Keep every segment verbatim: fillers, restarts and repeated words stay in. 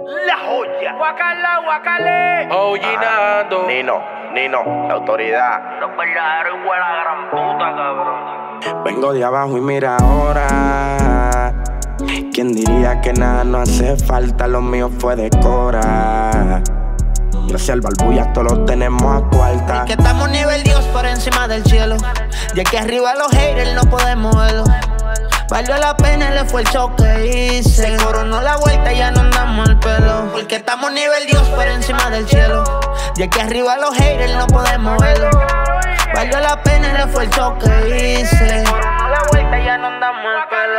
La joya. Guacala, guacale. Oginando. Nino, Nino, la autoridad. Los verdaderos igual a gran puta, cabrón. Vengo de abajo y mira ahora. ¿Quién diría que nada no hace falta? Lo mío fue de cora. Gracias al Balbuya todos los tenemos a cuarta. Que estamos nivel Dios por encima del cielo. Ya que arriba los haters no podemos verlo. Valió la pena el esfuerzo que hice. Se coronó la vuelta y ya no andamos al pelo. Porque estamos nivel Dios por encima del cielo. Ya que arriba los haters no podemos verlo. Valió la pena el esfuerzo que hice. Se coronó la vuelta y ya no andamos al pelo.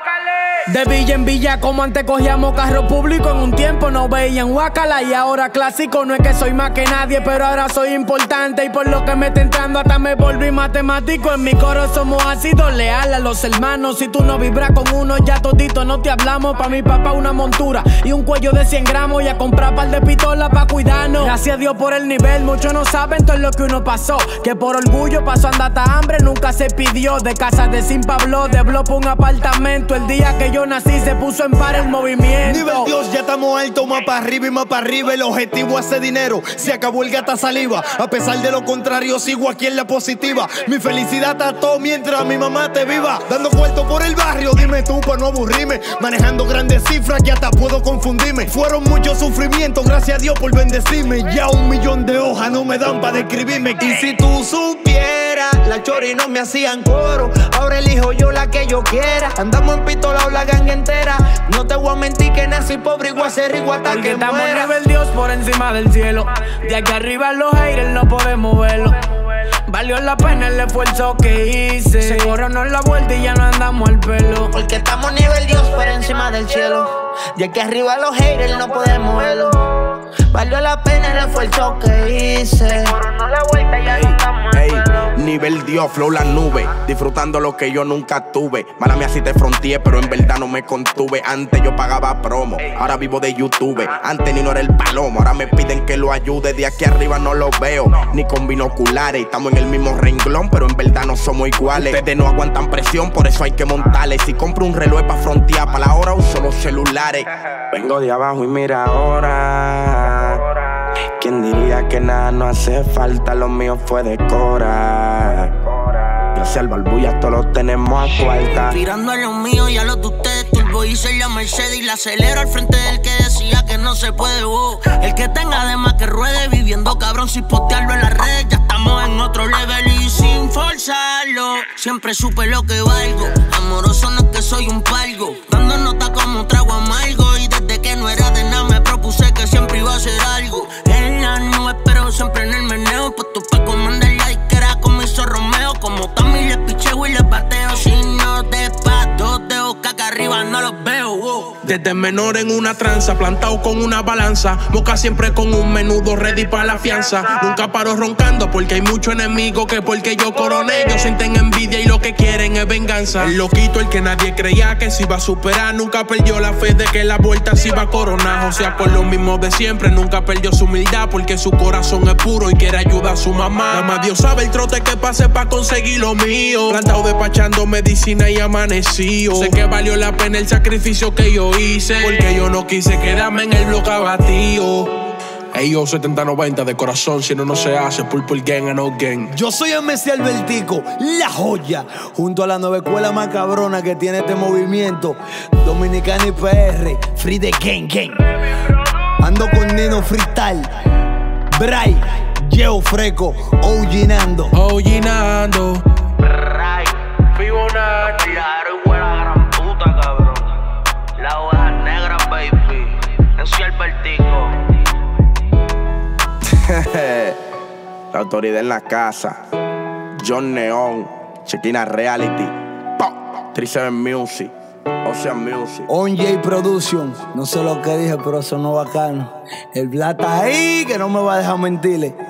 De villa en villa, como antes cogíamos carro público. En un tiempo no veían guacala y ahora clásico. No es que soy más que nadie, pero ahora soy importante. Y por lo que me está entrando hasta me volví matemático. En mi coro somos ácidos, leal a los hermanos. Si tú no vibras con uno, ya todito no te hablamos. Pa' mi papá una montura y un cuello de cien gramos. Y a comprar par de pistolas pa' cuidarnos. Gracias a Dios por el nivel, muchos no saben todo lo que uno pasó. Que por orgullo pasó andar hasta hambre, nunca se pidió. De casa de Sin Pablo, de blog pa' un apartamento. El día que yo nací se puso en par el movimiento. Nivel Dios, ya estamos alto, más para arriba y más para arriba. El objetivo hace dinero, se acabó el gata saliva. A pesar de lo contrario, sigo aquí en la positiva. Mi felicidad está todo mientras mi mamá te viva. Dando cuarto por el barrio, dime tú para no aburrirme. Manejando grandes cifras, ya hasta puedo confundirme. Fueron muchos sufrimientos, gracias a Dios por bendecirme. Ya un millón de hojas no me dan para describirme. Y si tú supieras, la chori no me hacían coro. Ahora elijo yo la que yo quiera. Andamos en pistola o la gang entera. No te voy a mentir que nací pobre y voy a ser rico hasta porque que estamos muera. nivel Dios por encima del cielo. De aquí arriba los haters no podemos verlo. Valió la pena el esfuerzo que hice. Se coronó la vuelta y ya no andamos al pelo. Porque estamos nivel Dios por encima del cielo. Ya que arriba los haters no podemos verlo. Valió la pena el esfuerzo que hice. Coronó la vuelta y ya no andamos al Ey, pelo. nivel Dios, flow la nube. Disfrutando lo que yo nunca tuve. Mala mía si te fronteé, pero en verdad no me contuve. Antes yo pagaba promo, ahora vivo de YouTube. Antes ni no era el palomo, ahora me piden que lo ayude. De aquí arriba no lo veo, ni con binoculares. Estamos en el mismo renglón, pero en verdad no somos iguales. Ustedes no aguantan presión, por eso hay que montarles. Si compro un reloj pa' frontear, pa' la hora uso los celulares. Vengo de abajo y mira ahora. ¿Quién diría que nada no hace falta? Lo mío fue de cora. Gracias al Balbuya todos los tenemos a cuarta. Tirando a los míos y a los de ustedes. Turbo hice la Mercedes y la acelero al frente del que decía que no se puede, wow. El que tenga de más que ruede, viviendo cabrón sin postearlo en las redes. Ya estamos en otro level y sin forzarlo. Siempre supe lo que valgo. Amoroso no es que soy un palgo. Dando nota como un trago amargo. Y desde que no era de nada me propuse que siempre iba a hacer algo. En la nube pero siempre en el meneo. Pues tú pa' comandar la disquera como hizo Romeo. Como Tommy le picheo y le bateo. Si no te pato de boca acá arriba no los veo, wow. Desde menor en una tranza, plantado con una balanza. Boca siempre con un menudo ready para la fianza. Nunca paro roncando porque hay muchos enemigos que porque yo coroné. Ellos sienten envidia y lo que quieren es venganza. El loquito, el que nadie creía que se iba a superar. Nunca perdió la fe de que la vuelta se iba a coronar. O sea, con lo mismo de siempre, nunca perdió su humildad. Porque su corazón es puro y quiere ayudar a su mamá. Nada más Dios sabe el trote que pase para conseguir lo mío. Plantado despachando medicina y amanecido. Sé que valió la pena el sacrificio que yo hice, porque yo no quise quedarme en el bloque abatido. Ey, yo setenta noventa de corazón, si no, no se hace. Purple Gang and no gang. Yo soy el Messi Albertico, la joya. Junto a la nueva escuela más cabrona que tiene este movimiento. Dominicana y P R, Free the Gang Gang. Ando con Nino Freestyle, Bray, Geo Freco, Oginando. Oginando. Ray, Fibonacci. Verdaderos igual a gran puta, cabrón. La oveja negra, baby. En sí, Albertico. La autoridad en la casa. John Neon, Chequina Reality, treinta y siete Music, Ocean Music, On J Production. No sé lo que dije, pero sonó bacano. El Blata ahí, que no me va a dejar mentirle.